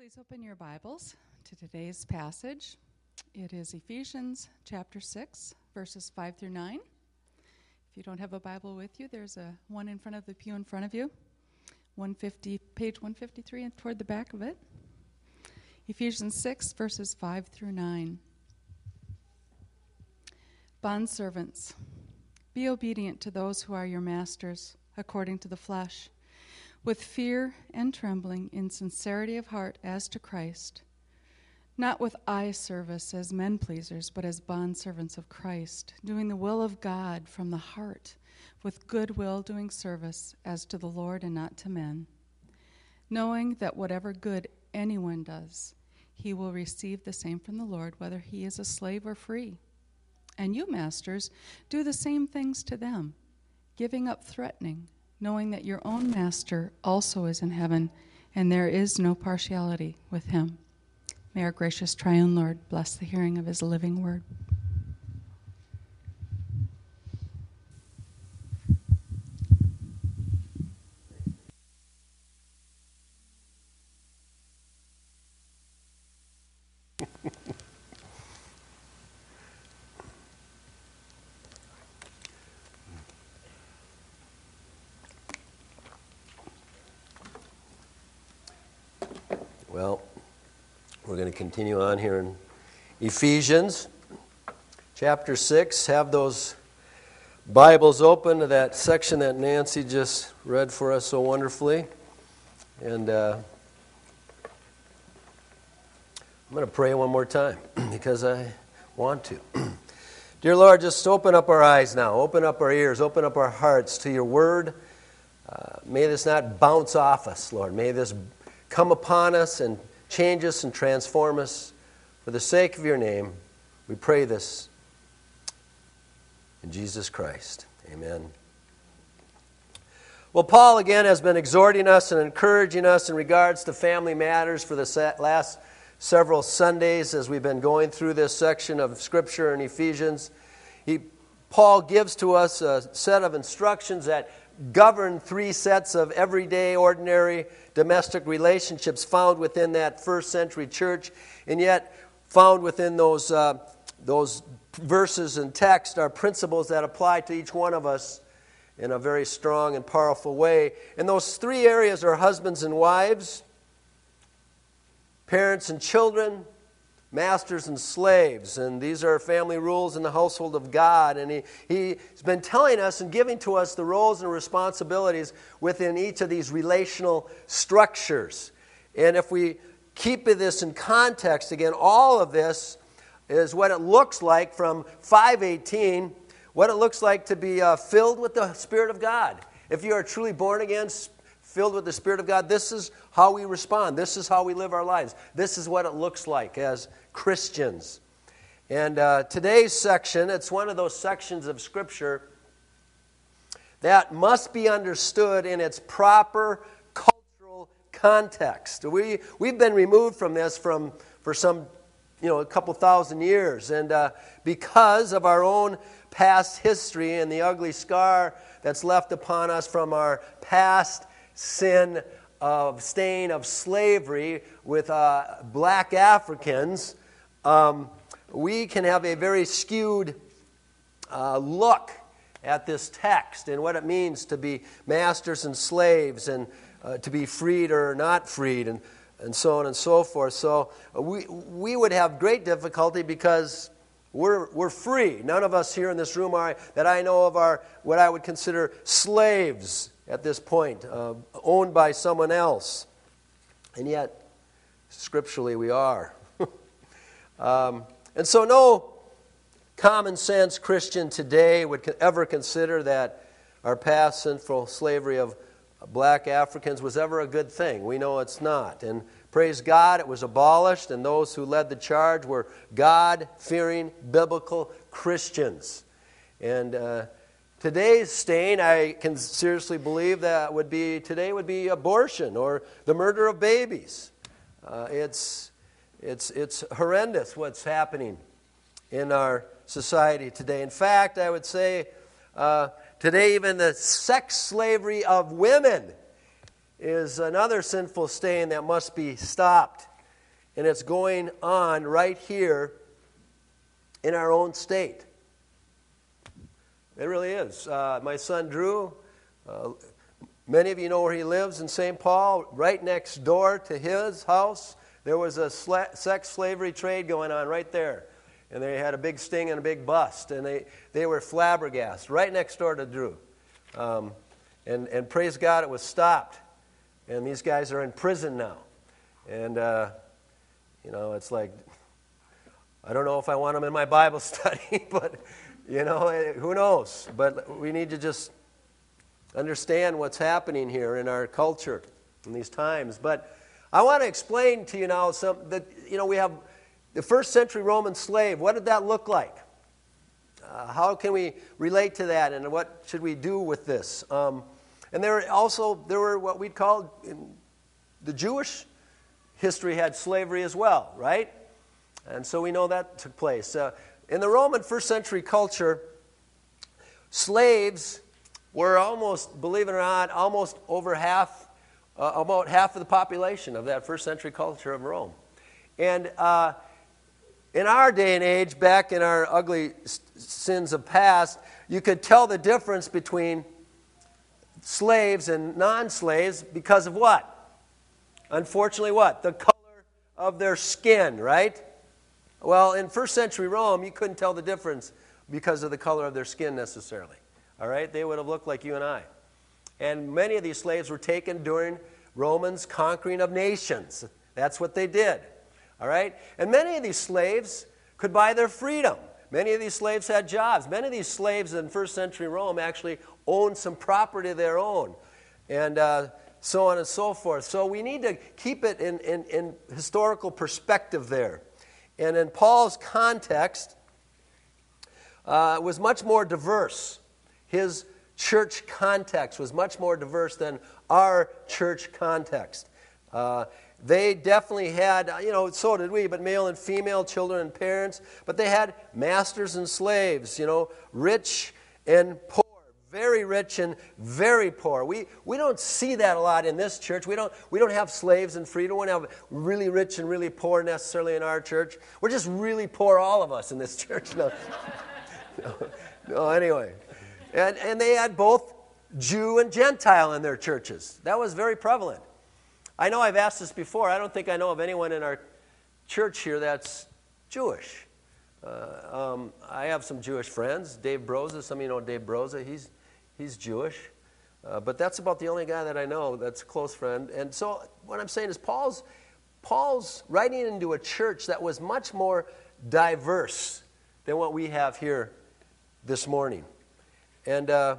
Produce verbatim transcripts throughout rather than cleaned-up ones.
Please open your Bibles to today's passage. It is Ephesians chapter six, verses five through nine. If you don't have a Bible with you, there's a one in front of the pew in front of you. one fifty, page one fifty-three and toward the back of it. Ephesians six, verses five through nine. Bondservants, be obedient to those who are your masters, according to the flesh, with fear and trembling, in sincerity of heart as to Christ, not with eye service as men pleasers, but as bondservants of Christ, doing the will of God from the heart, with good will doing service as to the Lord and not to men, knowing that whatever good anyone does, he will receive the same from the Lord, whether he is a slave or free. And you, masters, do the same things to them, giving up threatening, knowing that your own master also is in heaven, and there is no partiality with him. May our gracious triune Lord bless the hearing of his living word. Well, we're going to continue on here in Ephesians chapter six. Have those Bibles open to that section that Nancy just read for us so wonderfully. And uh, I'm going to pray one more time because I want to. Dear Lord, just open up our eyes now. Open up our ears. Open up our hearts to your word. Uh, may this not bounce off us, Lord. May this come upon us and change us and transform us. For the sake of your name, we pray this in Jesus Christ. Amen. Well, Paul again has been exhorting us and encouraging us in regards to family matters for the last several Sundays as we've been going through this section of Scripture in Ephesians. He, Paul gives to us a set of instructions that govern three sets of everyday, ordinary, domestic relationships found within that first century church, and yet found within those uh, those verses and text are principles that apply to each one of us in a very strong and powerful way. And those three areas are husbands and wives, parents and children, masters and slaves. And these are family rules in the household of God. And he, he's been telling us and giving to us the roles and responsibilities within each of these relational structures. And if we keep this in context, again, all of this is what it looks like from five eighteen, what it looks like to be uh, filled with the Spirit of God. If you are truly born again, filled with the Spirit of God, this is how we respond. This is how we live our lives. This is what it looks like as Christians. And uh, today's section, it's one of those sections of Scripture that must be understood in its proper cultural context. We, we've been removed from this from for some, you know, a couple thousand years. And uh, because of our own past history and the ugly scar that's left upon us from our past sin of stain of slavery with uh, black Africans, um, we can have a very skewed uh, look at this text and what it means to be masters and slaves and uh, to be freed or not freed and, and so on and so forth. So we we would have great difficulty because we're we're free. None of us here in this room are that I know of are what I would consider slaves at this point, uh, owned by someone else. And yet, scripturally, we are. um, and so no common sense Christian today would ever consider that our past sinful slavery of black Africans was ever a good thing. We know it's not. And praise God, it was abolished, and those who led the charge were God-fearing, biblical Christians. And uh, today's stain, I can seriously believe that would be today would be abortion or the murder of babies. Uh, it's it's it's horrendous what's happening in our society today. In fact, I would say uh, today even the sex slavery of women is another sinful stain that must be stopped. And it's going on right here in our own state. It really is. Uh, my son Drew, uh, many of you know where he lives in Saint Paul. Right next door to his house, there was a sla- sex slavery trade going on right there. And they had a big sting and a big bust. And they, they were flabbergasted right next door to Drew. Um, and, and praise God, it was stopped. And these guys are in prison now. And, uh, you know, it's like, I don't know if I want them in my Bible study, but, you know, who knows? But we need to just understand what's happening here in our culture in these times. But I want to explain to you now some that, you know, we have the first century Roman slave. What did that look like? Uh, how can we relate to that, and what should we do with this? Um, and there were also, there were what we'd call, in the Jewish history had slavery as well, right? And so we know that took place. Uh, in the Roman first century culture, slaves were almost, believe it or not, almost over half, uh, about half of the population of that first century culture of Rome. And uh, in our day and age, back in our ugly sins of past, you could tell the difference between slaves and non-slaves because of what? Unfortunately, what? The color of their skin, right? Well, in first century Rome, you couldn't tell the difference because of the color of their skin necessarily. All right? They would have looked like you and I. And many of these slaves were taken during Romans' conquering of nations. That's what they did. All right? And many of these slaves could buy their freedom. Many of these slaves had jobs. Many of these slaves in first century Rome actually owned some property of their own. And uh, so on and so forth. So we need to keep it in, in, in historical perspective there. And in Paul's context, uh, was much more diverse. His church context was much more diverse than our church context. Uh, they definitely had, you know, so did we, but male and female, children and parents. But they had masters and slaves, you know, rich and poor, very rich and very poor. We we don't see that a lot in this church. We don't we don't have slaves and free. We don't have really rich and really poor necessarily in our church. We're just really poor, all of us in this church. No, no, no anyway. And, and they had both Jew and Gentile in their churches. That was very prevalent. I know I've asked this before. I don't think I know of anyone in our church here that's Jewish. Uh, um, I have some Jewish friends. Dave Broza, some of you know Dave Broza. He's, he's Jewish. Uh, but that's about the only guy that I know that's a close friend. And so what I'm saying is Paul's, Paul's writing into a church that was much more diverse than what we have here this morning. And uh,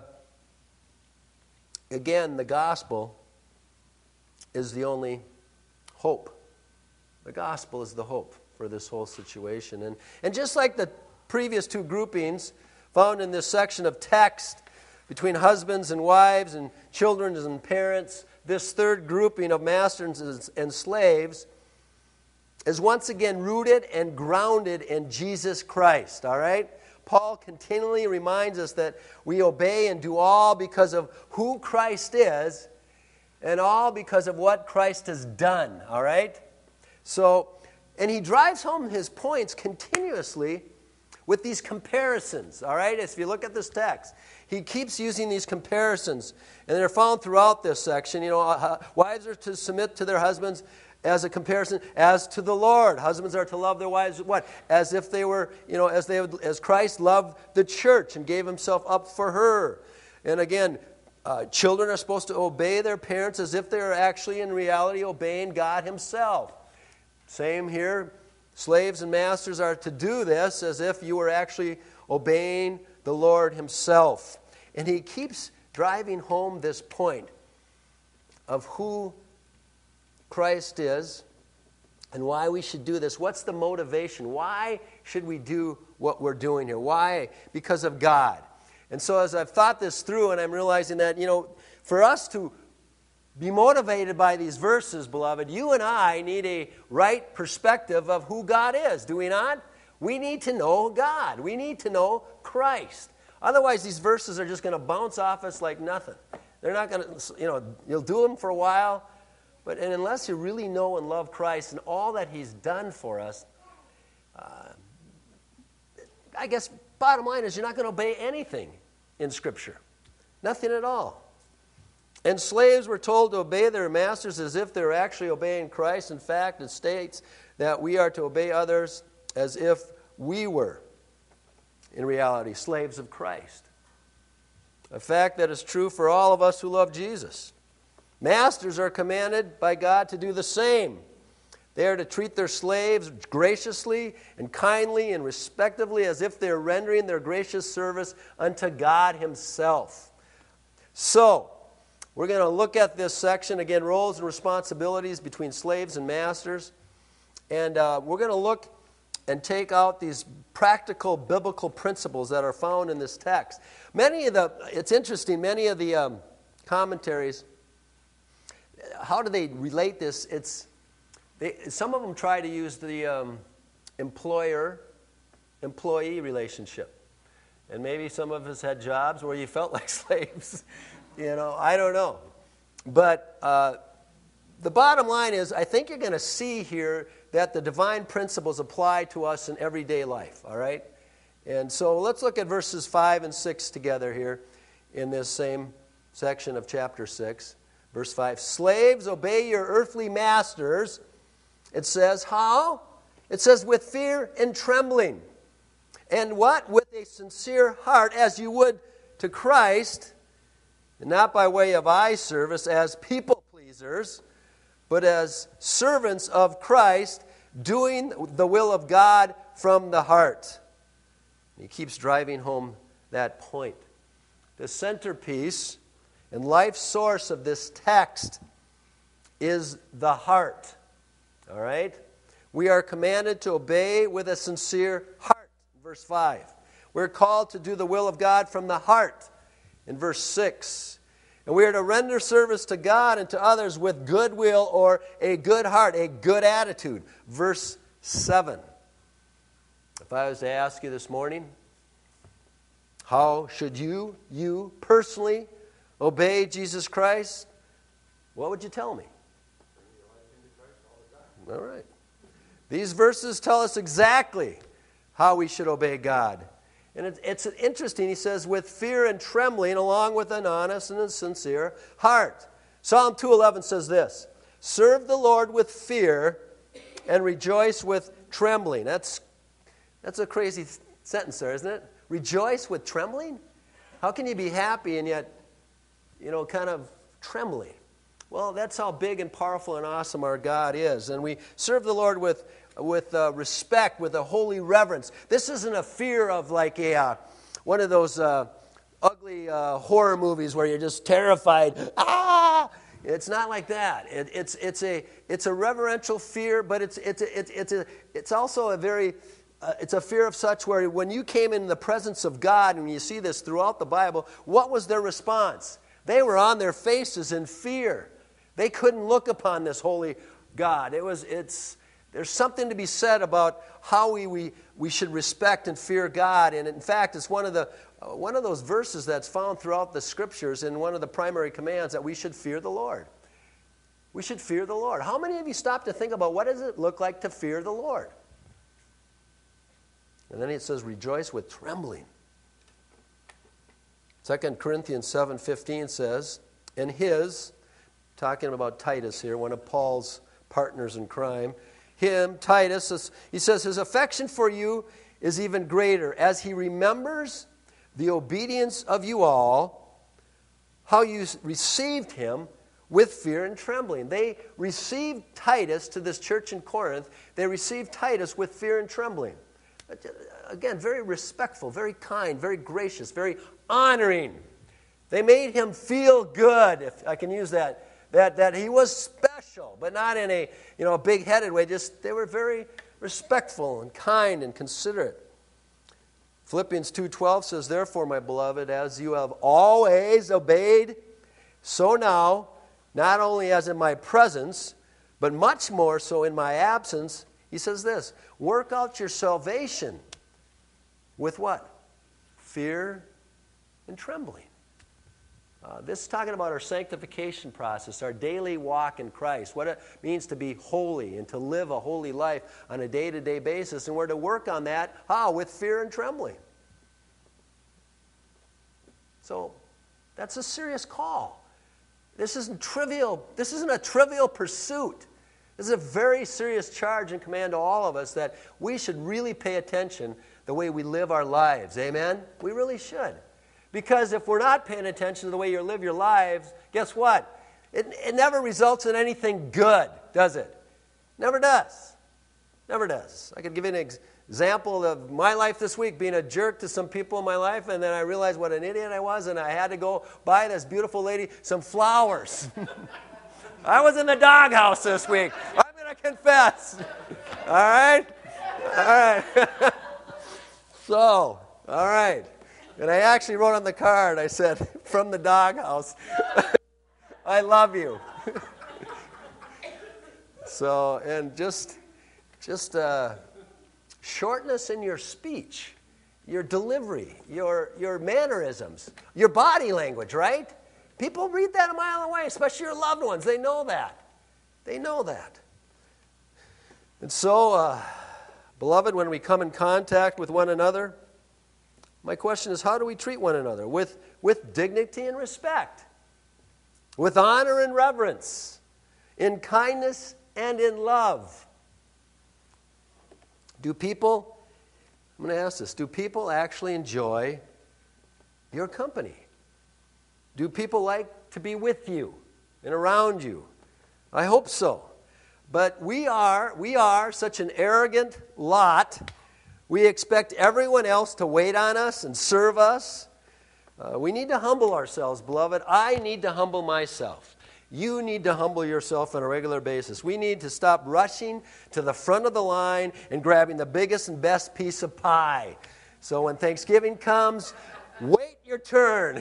again, the gospel is the only hope. The gospel is the hope for this whole situation. And, and just like the previous two groupings found in this section of text between husbands and wives and children and parents, this third grouping of masters and slaves is once again rooted and grounded in Jesus Christ, all right? Paul continually reminds us that we obey and do all because of who Christ is and all because of what Christ has done, all right? So, and he drives home his points continuously with these comparisons, all right? If you look at this text, he keeps using these comparisons, and they're found throughout this section. You know, uh, wives are to submit to their husbands as a comparison, as to the Lord. Husbands are to love their wives, what? As if they were, you know, as they would, as Christ loved the church and gave himself up for her. And again, uh, children are supposed to obey their parents as if they are actually in reality obeying God himself. Same here. Slaves and masters are to do this as if you were actually obeying the Lord himself. And he keeps driving home this point of who Christ is and why we should do this. What's the motivation? Why should we do what we're doing here? Why? Because of God. And so as I've thought this through, and I'm realizing that, you know, for us to be motivated by these verses, beloved, you and I need a right perspective of who God is, do we not? We need to know God. We need to know Christ. Otherwise, these verses are just going to bounce off us like nothing. They're not going to, you know, you'll do them for a while, But and unless you really know and love Christ and all that he's done for us, uh, I guess bottom line is you're not going to obey anything in Scripture. Nothing at all. And slaves were told to obey their masters as if they were actually obeying Christ. In fact, it states that we are to obey others as if we were, in reality, slaves of Christ. A fact that is true for all of us who love Jesus. Masters are commanded by God to do the same. They are to treat their slaves graciously and kindly and respectfully as if they are rendering their gracious service unto God himself. So, we're going to look at this section, again, roles and responsibilities between slaves and masters. And uh, we're going to look and take out these practical biblical principles that are found in this text. Many of the, it's interesting, many of the um, commentaries, how do they relate this? It's they, some of them try to use the um, employer-employee relationship. And maybe some of us had jobs where you felt like slaves. You know, I don't know. But uh, the bottom line is, I think you're going to see here that the divine principles apply to us in everyday life, all right? And so let's look at verses five and six together here in this same section of chapter six. Verse five, slaves, obey your earthly masters. It says, how? It says, with fear and trembling. And what? With a sincere heart, as you would to Christ, and not by way of eye service as people pleasers, but as servants of Christ, doing the will of God from the heart. He keeps driving home that point. The centerpiece and life source of this text is the heart. All right? We are commanded to obey with a sincere heart. Verse five. We're called to do the will of God from the heart. In verse six, and we are to render service to God and to others with goodwill or a good heart, a good attitude. Verse seven. If I was to ask you this morning, how should you, you personally obey Jesus Christ? What would you tell me? All right. These verses tell us exactly how we should obey God. And it, it's interesting, he says, with fear and trembling, along with an honest and a sincere heart. Psalm two eleven says this, serve the Lord with fear and rejoice with trembling. That's, that's a crazy sentence there, isn't it? Rejoice with trembling? How can you be happy and yet, you know, kind of trembling? Well, that's how big and powerful and awesome our God is. And we serve the Lord with with uh, respect, with a holy reverence. This isn't a fear of like a uh, one of those uh, ugly uh, horror movies where you're just terrified. Ah! It's not like that. It, it's it's a it's a reverential fear, but it's it's a, it's it's a it's also a very uh, it's a fear of such where when you came in the presence of God, and you see this throughout the Bible, what was their response? They were on their faces in fear. They couldn't look upon this holy God. It was it's. There's something to be said about how we, we, we should respect and fear God. And in fact, it's one of the uh, one of those verses that's found throughout the Scriptures and one of the primary commands that we should fear the Lord. We should fear the Lord. How many of you stop to think about what does it look like to fear the Lord? And then it says, rejoice with trembling. Second Corinthians seven fifteen says, and his, talking about Titus here, one of Paul's partners in crime, him, Titus, he says, his affection for you is even greater as he remembers the obedience of you all, how you received him with fear and trembling. They received Titus to this church in Corinth. They received Titus with fear and trembling. Again, very respectful, very kind, very gracious, very honoring. They made him feel good, if I can use that. That, that he was special, but not in a you know a big-headed way. Just they were very respectful and kind and considerate. Philippians two twelve says, therefore, my beloved, as you have always obeyed, so now, not only as in my presence, but much more so in my absence, he says this, work out your salvation with what? Fear and trembling. Uh, this is talking about our sanctification process, our daily walk in Christ, what it means to be holy and to live a holy life on a day-to-day basis. And we're to work on that, how? With fear and trembling. So that's a serious call. This isn't trivial. This isn't a trivial pursuit. This is a very serious charge and command to all of us that we should really pay attention the way we live our lives. Amen? We really should. Because if we're not paying attention to the way you live your lives, guess what? It, it never results in anything good, does it? Never does. Never does. I could give you an ex- example of my life this week, being a jerk to some people in my life, and then I realized what an idiot I was, and I had to go buy this beautiful lady some flowers. I was in the doghouse this week. I'm going to confess. All right? All right. So, all right. And I actually wrote on the card, I said, from the doghouse, I love you. So, and just, just uh, shortness in your speech, your delivery, your, your mannerisms, your body language, right? People read that a mile away, especially your loved ones. They know that. They know that. And so, uh, beloved, when we come in contact with one another, my question is, how do we treat one another? With, with dignity and respect, with honor and reverence, in kindness and in love. Do people, I'm going to ask this, do people actually enjoy your company? Do people like to be with you and around you? I hope so. But we are, we are such an arrogant lot. We expect everyone else to wait on us and serve us. Uh, we need to humble ourselves, beloved. I need to humble myself. You need to humble yourself on a regular basis. We need to stop rushing to the front of the line and grabbing the biggest and best piece of pie. So when Thanksgiving comes, wait your turn.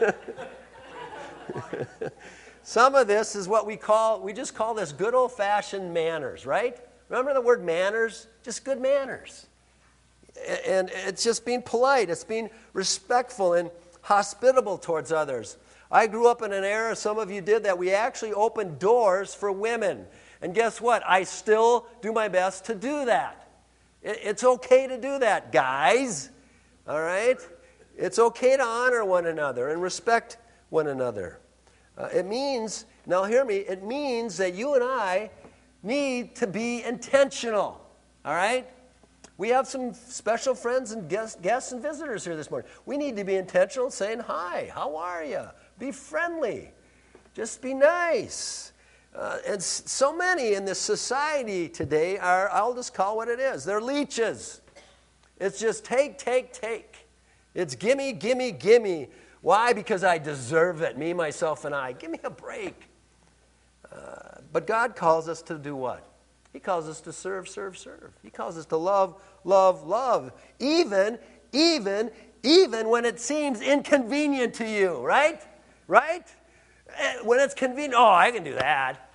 Some of this is what we call, we just call this good old-fashioned manners, right? Remember the word manners? Just good manners. And it's just being polite. It's being respectful and hospitable towards others. I grew up in an era, some of you did that, we actually opened doors for women. And guess what? I still do my best to do that. It's okay to do that, guys. All right? It's okay to honor one another and respect one another. Uh, it means, now hear me, it means that you and I need to be intentional. All right? We have some special friends and guests, guests and visitors here this morning. We need to be intentional, saying, hi, how are you? Be friendly. Just be nice. Uh, and s- so many in this society today are, I'll just call what it is. They're leeches. It's just take, take, take. It's gimme, gimme, gimme. Why? Because I deserve it, me, myself, and I. Give me a break. Uh, but God calls us to do what? He calls us to serve, serve, serve. He calls us to love, love, love. Even, even, even when it seems inconvenient to you, right? Right? When it's convenient, oh, I can do that.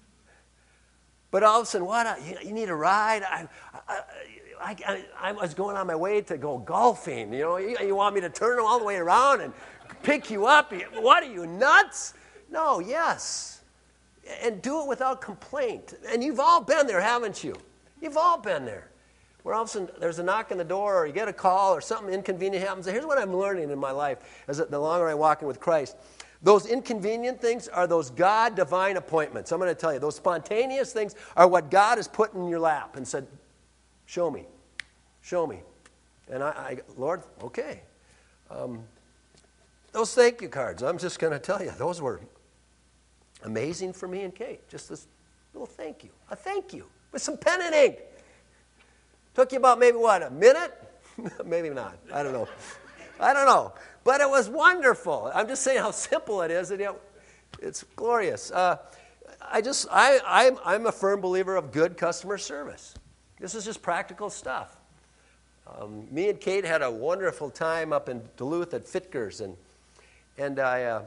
But all of a sudden, what? You need a ride? I, I, I, I was going on my way to go golfing. You know, you, you want me to turn all the way around and pick you up? What are you, nuts? No, yes. And do it without complaint. And you've all been there, haven't you? You've all been there. Where all of a sudden there's a knock on the door or you get a call or something inconvenient happens. Here's what I'm learning in my life as the longer I'm walking with Christ. Those inconvenient things are those God divine appointments. I'm going to tell you, those spontaneous things are what God has put in your lap and said, show me, show me. And I, I Lord, okay. Um, those thank you cards, I'm just going to tell you, those were amazing for me and Kate. Just this little thank you. A thank you with some pen and ink. Took you about maybe, what, a minute? Maybe not. I don't know. I don't know. But it was wonderful. I'm just saying how simple it is. And, you know, it's glorious. Uh, I just, I, I'm, I'm a firm believer of good customer service. This is just practical stuff. Um, me and Kate had a wonderful time up in Duluth at Fitkers. And, and I... Uh,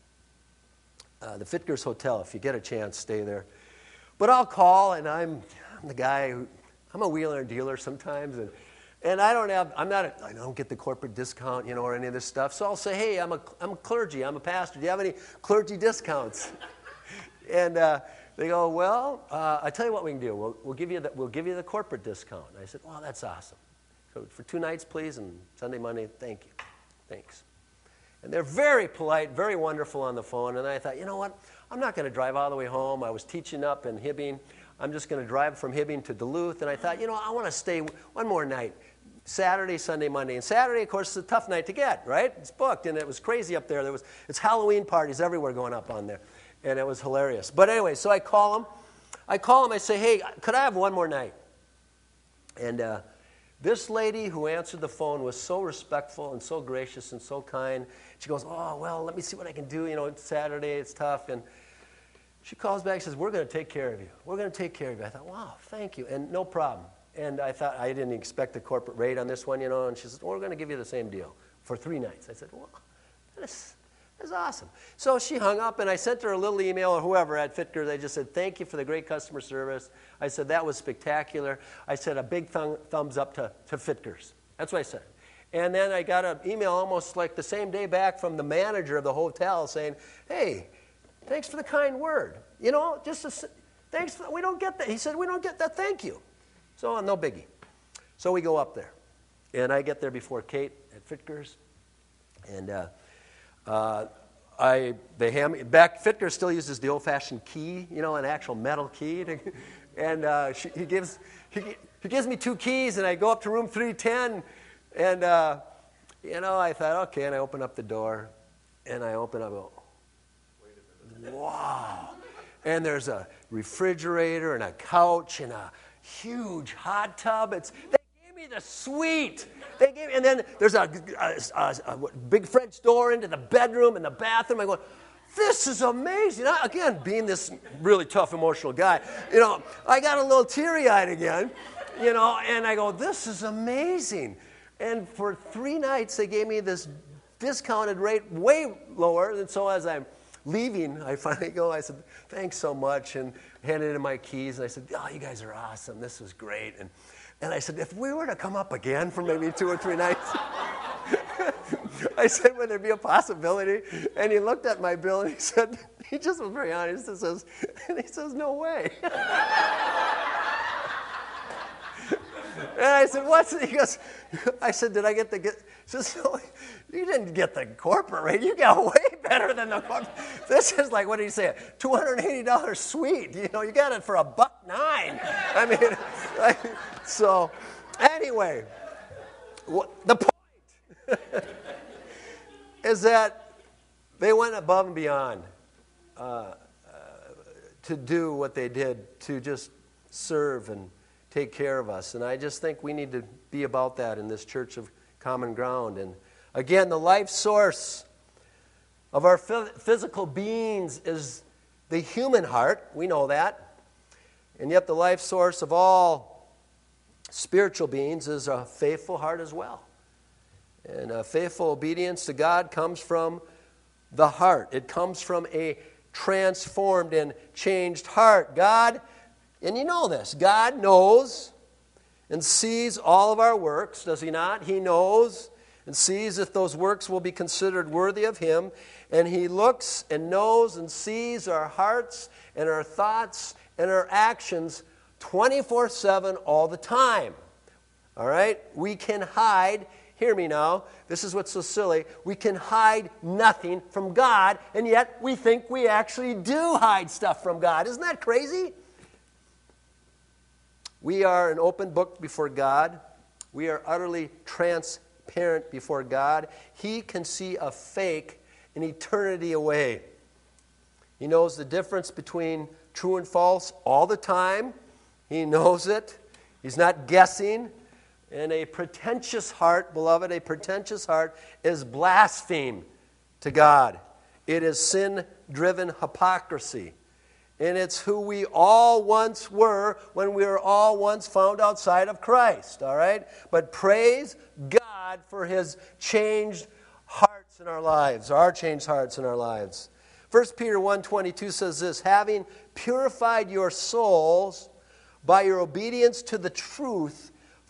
Uh, the Fitkers Hotel, if you get a chance, stay there. But I'll call, and I'm, I'm the guy who, I'm a wheeler and dealer sometimes, and And I don't have, I'm not, a, I don't get the corporate discount, you know, or any of this stuff. So I'll say, hey, I'm a, I'm a clergy, I'm a pastor. Do you have any clergy discounts? And uh, they go, well, uh, I tell you what we can do. We'll, we'll give you the, we'll give you the corporate discount. And I said, well, that's awesome. So for two nights, please, and Sunday, Monday, thank you. Thanks. And they're very polite, very wonderful on the phone. And I thought, you know what? I'm not going to drive all the way home. I was teaching up in Hibbing. I'm just going to drive from Hibbing to Duluth. And I thought, you know, I want to stay one more night. Saturday, Sunday, Monday. And Saturday, of course, is a tough night to get, right? It's booked, and it was crazy up there. There was It's Halloween parties everywhere going up on there. And it was hilarious. But anyway, so I call them. I call them. I say, hey, could I have one more night? And uh, this lady who answered the phone was so respectful and so gracious and so kind. She goes, oh, well, let me see what I can do. You know, it's Saturday. It's tough. And she calls back and says, we're going to take care of you. We're going to take care of you. I thought, wow, thank you. And no problem. And I thought, I didn't expect the corporate rate on this one, you know. And she says, well, we're going to give you the same deal for three nights. I said, well, that's, that's awesome. So she hung up, and I sent her a little email, or whoever at Fitkers. I just said, thank you for the great customer service. I said, that was spectacular. I said, a big thumb, thumbs up to, to Fitkers. That's what I said. And then I got an email almost like the same day back from the manager of the hotel saying, hey, thanks for the kind word. You know, just a, thanks. For, we don't get that. He said, we don't get that. Thank you. So no biggie. So we go up there. And I get there before Kate at Fitkers. And uh, uh, I, they hand me, back, Fitkers still uses the old-fashioned key, you know, an actual metal key. To, and uh, she, he, gives, he, he gives me two keys, and I go up to room three ten. And, uh, you know, I thought, okay, and I open up the door. And I open up, I go, wow. And there's a refrigerator and a couch and a huge hot tub. It's they gave me the suite. They gave, and then there's a, a, a, a big French door into the bedroom and the bathroom. I go, this is amazing. I, again, being this really tough, emotional guy, you know, I got a little teary-eyed again, you know, and I go, this is amazing. And for three nights, they gave me this discounted rate, way lower. And so as I'm leaving, I finally go, I said, thanks so much, and handed in my keys, and I said, oh, you guys are awesome, this was great. And, and I said, if we were to come up again for maybe two or three nights, I said, would there be a possibility? And he looked at my bill, and he said, he just was very honest, and, says, and he says, no way. And I said, what's it? He goes, I said, did I get the, get? He says, no, you didn't get the corporate rate. You got way better than the corporate. This is like, what did he say, two hundred eighty dollars suite. You know, you got it for a buck nine. I mean, like, so anyway, what, the point is that they went above and beyond uh, uh, to do what they did, to just serve and take care of us. And I just think we need to be about that in this Church of Common Ground. And again, the life source of our physical beings is the human heart. We know that. And yet the life source of all spiritual beings is a faithful heart as well. And a faithful obedience to God comes from the heart. It comes from a transformed and changed heart. God, and you know this, God knows and sees all of our works, does He not? He knows and sees if those works will be considered worthy of Him. And He looks and knows and sees our hearts and our thoughts and our actions twenty-four seven all the time. All right? We can hide, hear me now, this is what's so silly, we can hide nothing from God, and yet we think we actually do hide stuff from God. Isn't that crazy? We are an open book before God. We are utterly transparent before God. He can see a fake an eternity away. He knows the difference between true and false all the time. He knows it. He's not guessing. And a pretentious heart, beloved, a pretentious heart is blaspheme to God. It is sin-driven hypocrisy. And it's who we all once were when we were all once found outside of Christ, all right? But praise God for His changed hearts in our lives, our changed hearts in our lives. First Peter one twenty-two says this, having purified your souls by your obedience to the truth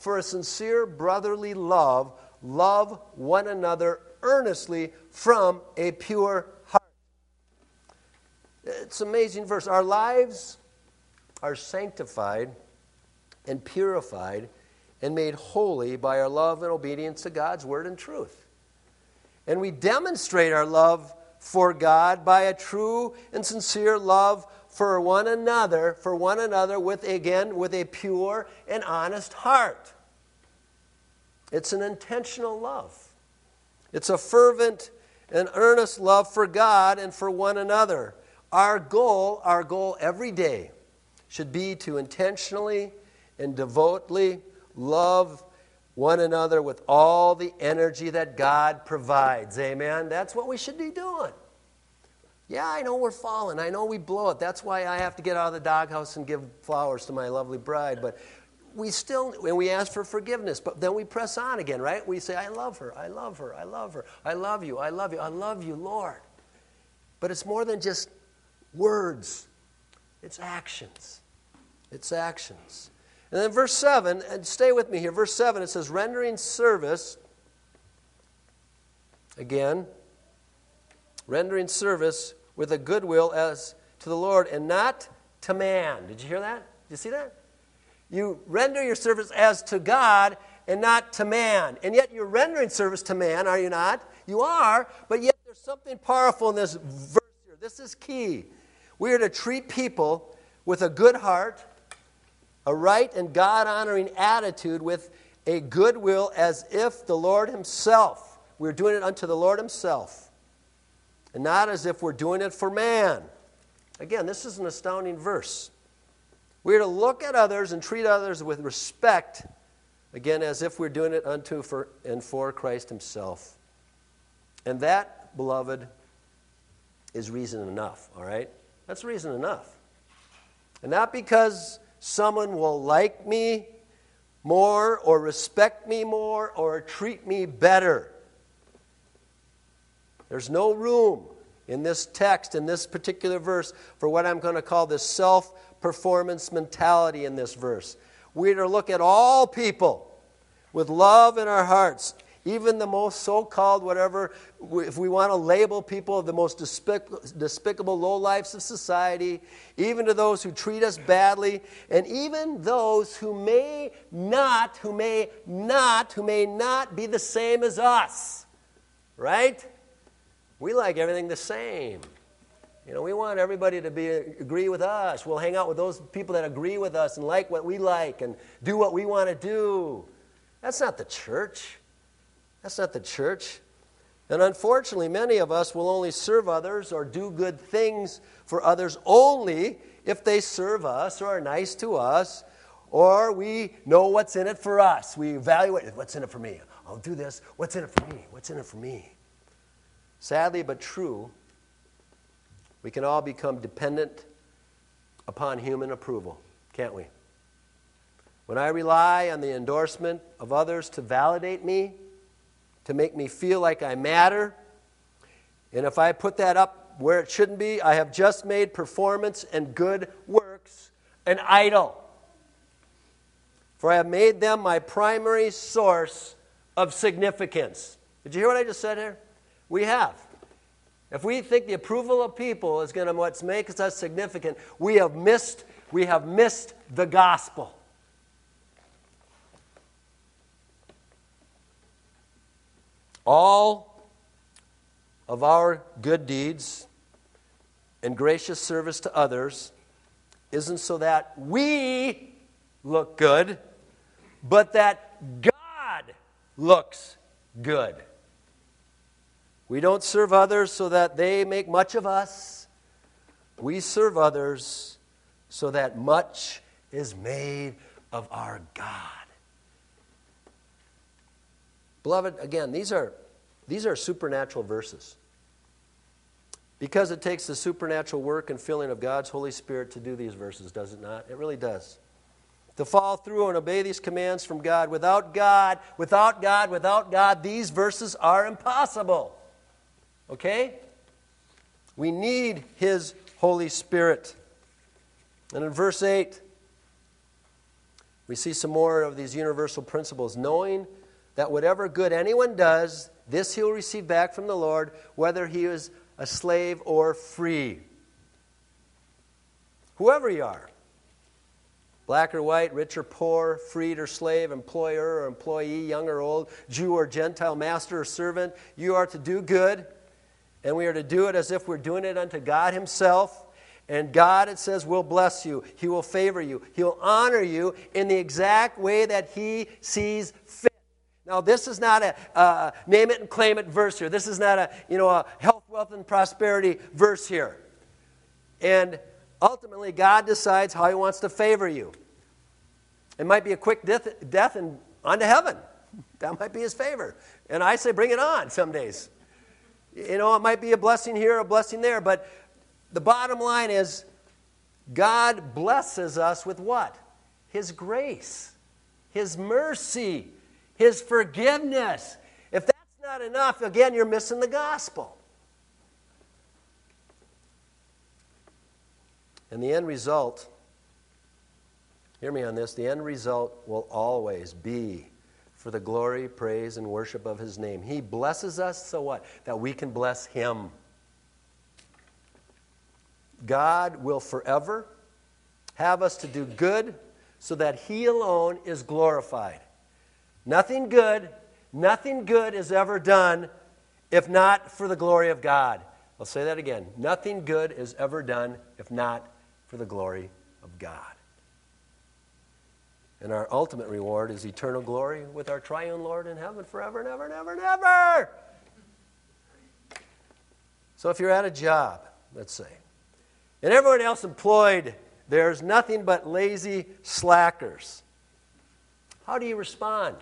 for a sincere brotherly love, love one another earnestly from a pure heart. It's an amazing verse. Our lives are sanctified and purified and made holy by our love and obedience to God's word and truth. And we demonstrate our love for God by a true and sincere love for one another, for one another with, again, with a pure and honest heart. It's an intentional love. It's a fervent and earnest love for God and for one another. Our goal, our goal every day should be to intentionally and devotedly love one another with all the energy that God provides. Amen? That's what we should be doing. Yeah, I know we're fallen. I know we blow it. That's why I have to get out of the doghouse and give flowers to my lovely bride. But we still, and we ask for forgiveness, but then we press on again, right? We say, I love her, I love her, I love her, I love you, I love you, I love you, Lord. But it's more than just words. It's actions. It's actions. And then verse seven, and stay with me here, verse seven, it says, rendering service, again, rendering service with a goodwill as to the Lord and not to man. Did you hear that? Did you see that? You render your service as to God and not to man. And yet you're rendering service to man, are you not? You are, but yet there's something powerful in this verse here. This is key. We are to treat people with a good heart, a right and God-honoring attitude with a goodwill as if the Lord himself, we're doing it unto the Lord himself, and not as if we're doing it for man. Again, this is an astounding verse. We are to look at others and treat others with respect, again, as if we're doing it unto for, and for Christ himself. And that, beloved, is reason enough, all right? That's reason enough. And not because someone will like me more or respect me more or treat me better. There's no room in this text, in this particular verse, for what I'm going to call this self-performance mentality in this verse. We're to look at all people with love in our hearts, even the most so-called whatever, if we want to label people of the most despic- despicable lowlifes of society, even to those who treat us badly, and even those who may not, who may not, who may not be the same as us. Right? We like everything the same. You know, we want everybody to be agree with us. We'll hang out with those people that agree with us and like what we like and do what we want to do. That's not the church. That's not the church. And unfortunately, many of us will only serve others or do good things for others only if they serve us or are nice to us, or we know what's in it for us. We evaluate, what's in it for me? I'll do this. What's in it for me? What's in it for me? Sadly but true, we can all become dependent upon human approval, can't we? When I rely on the endorsement of others to validate me, to make me feel like I matter, and if I put that up where it shouldn't be, I have just made performance and good works an idol. For I have made them my primary source of significance. Did you hear what I just said here? We have. If we think the approval of people is going to what's makes us significant, we have missed, we have missed the gospel. All of our good deeds and gracious service to others isn't so that we look good, but that God looks good. We don't serve others so that they make much of us. We serve others so that much is made of our God. Beloved, again, these are, these are supernatural verses. Because it takes the supernatural work and filling of God's Holy Spirit to do these verses, does it not? It really does. To follow through and obey these commands from God. Without God, without God, without God, these verses are impossible. Okay? We need His Holy Spirit. And in verse eight, We see some more of these universal principles, knowing that whatever good anyone does, this he will receive back from the Lord, whether he is a slave or free. Whoever you are, black or white, rich or poor, freed or slave, employer or employee, young or old, Jew or Gentile, master or servant, you are to do good, and we are to do it as if we're doing it unto God himself. And God, it says, will bless you. He will favor you. He will honor you in the exact way that he sees fit. Now, this is not a uh, name it and claim it verse here. This is not a, you know, a health, wealth, and prosperity verse here. And ultimately, God decides how he wants to favor you. It might be a quick death, death and onto heaven. That might be his favor. And I say bring it on some days. You know, it might be a blessing here, a blessing there, but the bottom line is God blesses us with what? His grace, his mercy, his forgiveness. If that's not enough, again, you're missing the gospel. And the end result, hear me on this, the end result will always be for the glory, praise, and worship of his name. He blesses us, so what? That we can bless him. God will forever have us to do good so that he alone is glorified. Nothing good, nothing good is ever done if not for the glory of God. I'll say that again. Nothing good is ever done if not for the glory of God. And our ultimate reward is eternal glory with our triune Lord in heaven forever and ever and ever and ever. So if you're at a job, let's say, and everyone else employed, there's nothing but lazy slackers. How do you respond?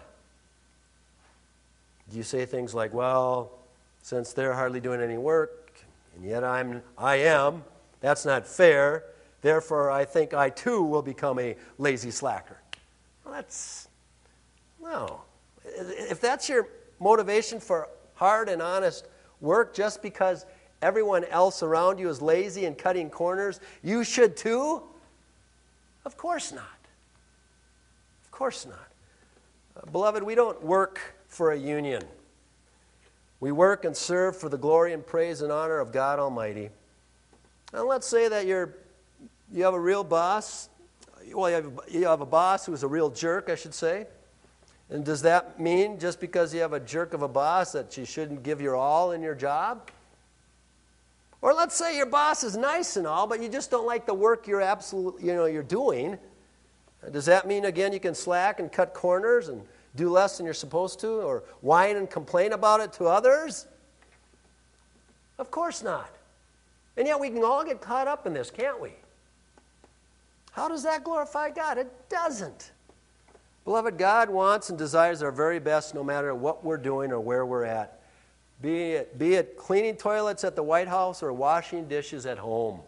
Do you say things like, well, since they're hardly doing any work, and yet I'm, I am, that's not fair, therefore I think I too will become a lazy slacker? Well, that's, no. If that's your motivation for hard and honest work just because everyone else around you is lazy and cutting corners, you should too? Of course not. Of course not. Uh, beloved, we don't work for a union. We work and serve for the glory and praise and honor of God Almighty. And let's say that you're, you have a real boss. Well, you have, you have a boss who's a real jerk, I should say. And does that mean just because you have a jerk of a boss that you shouldn't give your all in your job? Or let's say your boss is nice and all, but you just don't like the work you're absolutely, you know, you're doing. Does that mean, again, you can slack and cut corners and do less than you're supposed to, or whine and complain about it to others? Of course not. And yet we can all get caught up in this, can't we? How does that glorify God? It doesn't. Beloved, God wants and desires our very best no matter what we're doing or where we're at. Be it, be it cleaning toilets at the White House or washing dishes at home.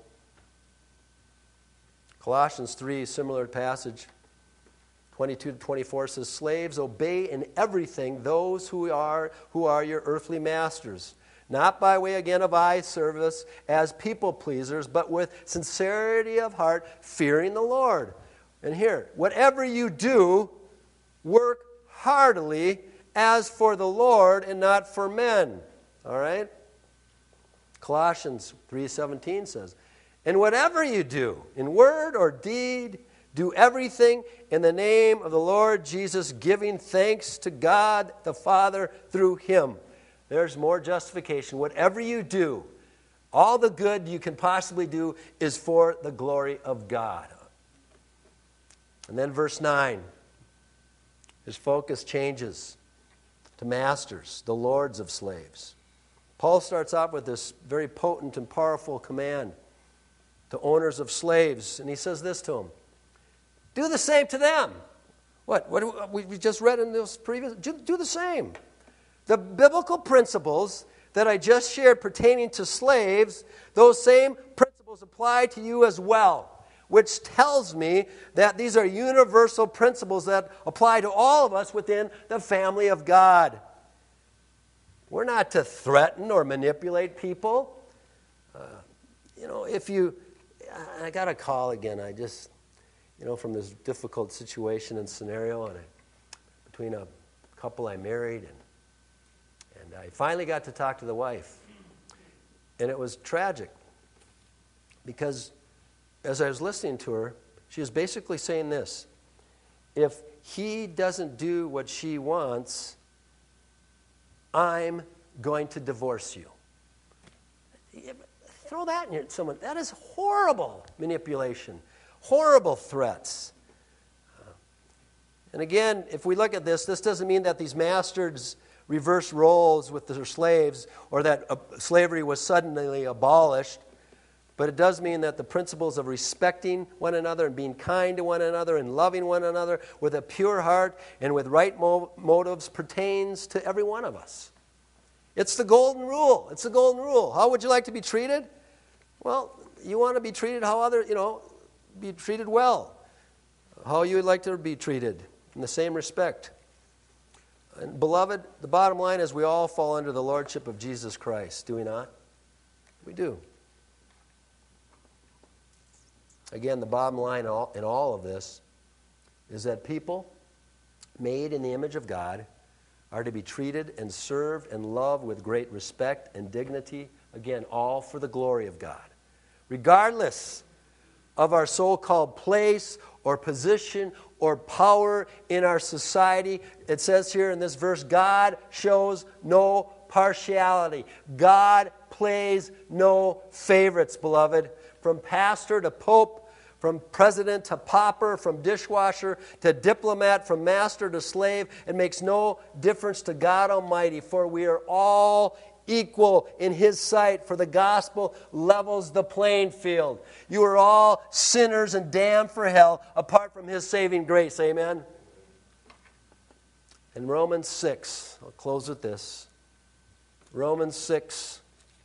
Colossians three, similar passage, twenty-two to twenty-four says, slaves, obey in everything those who are, who are your earthly masters, not by way again of eye service as people pleasers, but with sincerity of heart, fearing the Lord. And here, whatever you do, work heartily as for the Lord and not for men. All right? Colossians three seventeen says, and whatever you do, in word or deed, do everything in the name of the Lord Jesus, giving thanks to God the Father through him. There's more justification. Whatever you do, all the good you can possibly do is for the glory of God. And then verse nine, his focus changes to masters, the lords of slaves. Paul starts off with this very potent and powerful command to owners of slaves, and he says this to them: do the same to them. What? What we just read in those previous? Do, do the same. The biblical principles that I just shared pertaining to slaves, those same principles apply to you as well, which tells me that these are universal principles that apply to all of us within the family of God. We're not to threaten or manipulate people. Uh, you know, if you, I got a call again. I just, you know, from this difficult situation and scenario and I, between a couple I married, and and I finally got to talk to the wife. And it was tragic because as I was listening to her, she was basically saying this: if he doesn't do what she wants, I'm going to divorce you. Throw that in someone. That is horrible manipulation, horrible threats. Uh, and again, if we look at this, this doesn't mean that these masters reversed roles with their slaves or that uh, slavery was suddenly abolished. But it does mean that the principles of respecting one another and being kind to one another and loving one another with a pure heart and with right mo- motives pertains to every one of us. It's the golden rule. It's the golden rule. How would you like to be treated? Well, you want to be treated how other, you know, be treated well. How you would like to be treated in the same respect. And beloved, the bottom line is we all fall under the lordship of Jesus Christ, do we not? We do. Again, the bottom line in all of this is that people made in the image of God are to be treated and served and loved with great respect and dignity. Again, all for the glory of God. Regardless of our so-called place or position or power in our society, it says here in this verse, God shows no partiality. God plays no favorites, beloved. From pastor to pope, from president to pauper, from dishwasher to diplomat, from master to slave, it makes no difference to God Almighty, for we are all equal in His sight, for the gospel levels the playing field. You are all sinners and damned for hell apart from His saving grace. Amen? In Romans six, I'll close with this. Romans six,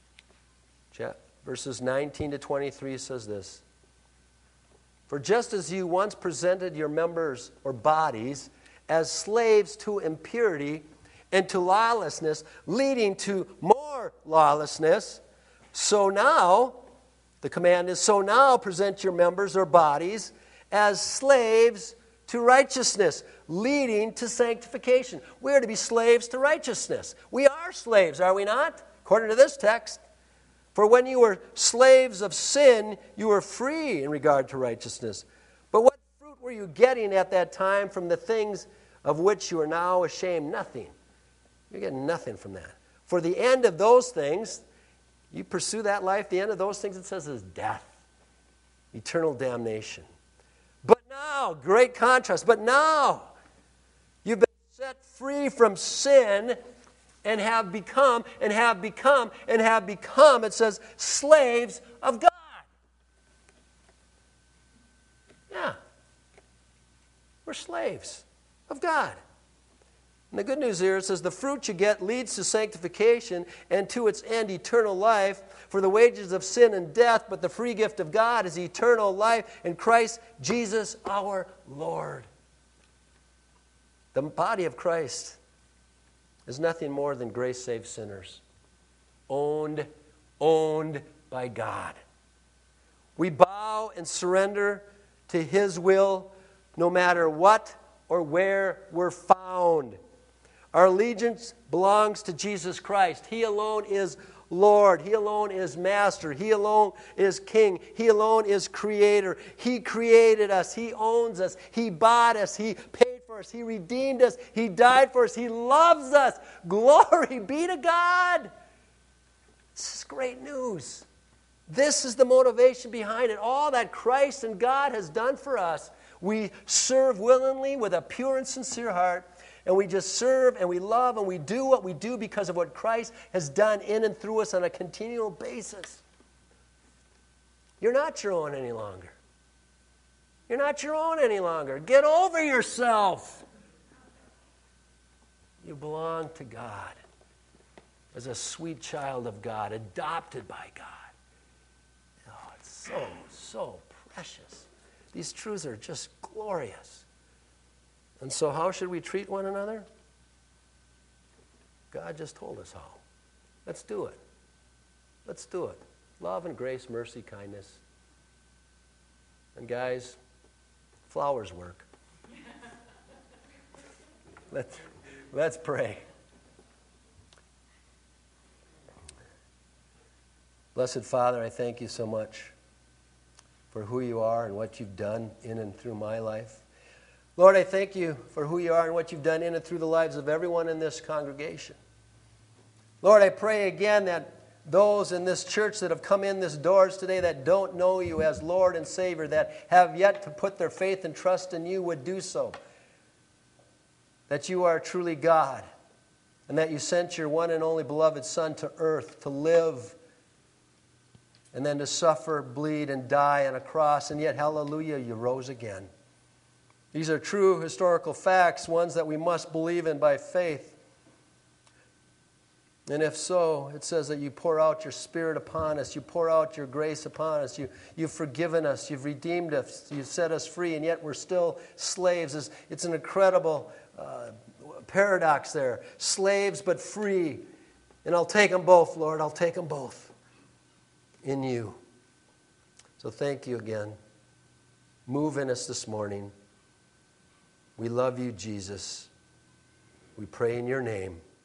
verses nineteen to twenty-three says this: for just as you once presented your members or bodies as slaves to impurity and to lawlessness, leading to more lawlessness, so now, the command is, so now present your members or bodies as slaves to righteousness, leading to sanctification. We are to be slaves to righteousness. We are slaves, are we not? According to this text. For when you were slaves of sin, you were free in regard to righteousness. But what fruit were you getting at that time from the things of which you are now ashamed? Nothing. You're getting nothing from that. For the end of those things, you pursue that life, the end of those things, it says, is death, eternal damnation. But now, great contrast, but now you've been set free from sin and have become, and have become, and have become, it says, slaves of God. Yeah. We're slaves of God. And the good news here, it says, the fruit you get leads to sanctification and to its end eternal life. For the wages of sin and death, but the free gift of God is eternal life in Christ Jesus our Lord. The body of Christ is nothing more than grace-saved sinners, owned, owned by God. We bow and surrender to His will no matter what or where we're found. Our allegiance belongs to Jesus Christ. He alone is Lord. He alone is Master. He alone is King. He alone is Creator. He created us. He owns us. He bought us. He paid for us. He redeemed us. He died for us. He loves us. Glory be to God. This is great news. This is the motivation behind it. All that Christ and God has done for us, we serve willingly with a pure and sincere heart. And we just serve and we love and we do what we do because of what Christ has done in and through us on a continual basis. You're not your own any longer. You're not your own any longer. Get over yourself. You belong to God as a sweet child of God, adopted by God. Oh, it's so, so precious. These truths are just glorious. And so how should we treat one another? God just told us how. Let's do it. Let's do it. Love and grace, mercy, kindness. And guys, flowers work. Let's, let's pray. Blessed Father, I thank you so much for who you are and what you've done in and through my life. Lord, I thank you for who you are and what you've done in and through the lives of everyone in this congregation. Lord, I pray again that those in this church that have come in this doors today that don't know you as Lord and Savior, that have yet to put their faith and trust in you, would do so. That you are truly God, and that you sent your one and only beloved Son to earth to live and then to suffer, bleed, and die on a cross, and yet, hallelujah, you rose again. These are true historical facts, ones that we must believe in by faith. And if so, it says that you pour out your Spirit upon us, you pour out your grace upon us, you, you've forgiven us, you've redeemed us, you've set us free, and yet we're still slaves. It's, it's an incredible uh, paradox there. Slaves but free. And I'll take them both, Lord, I'll take them both. In you. So thank you again. Move in us this morning. We love you, Jesus. We pray in your name.